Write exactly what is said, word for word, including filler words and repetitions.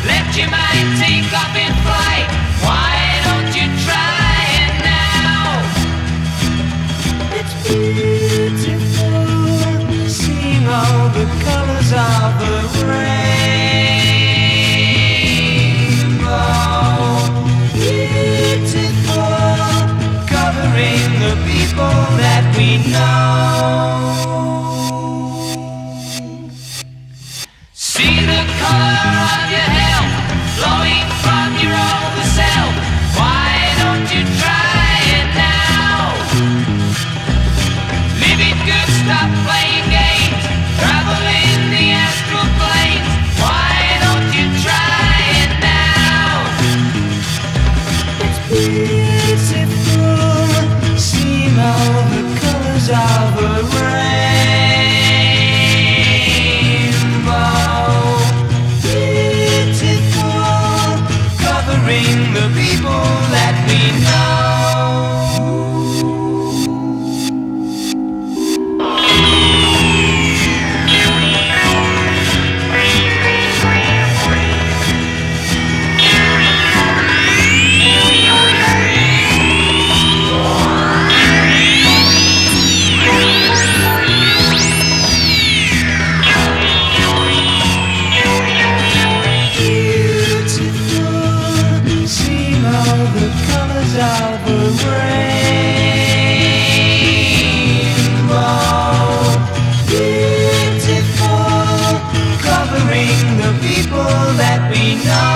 Let your mind take off in flight. Why don't you try it now? It's beautiful, seeing all the colors of the rainbow. Beautiful, covering the people that we know. See the color of your health flowing from your older self. Why don't you try it now? Live it good, stop playing games. Travel in the astral planes. Why don't you try it now? It's beautiful, seeing all the colors of a rainbow. Beautiful, covering the people that we know. Of a rainbow, beautiful, covering the people that we know.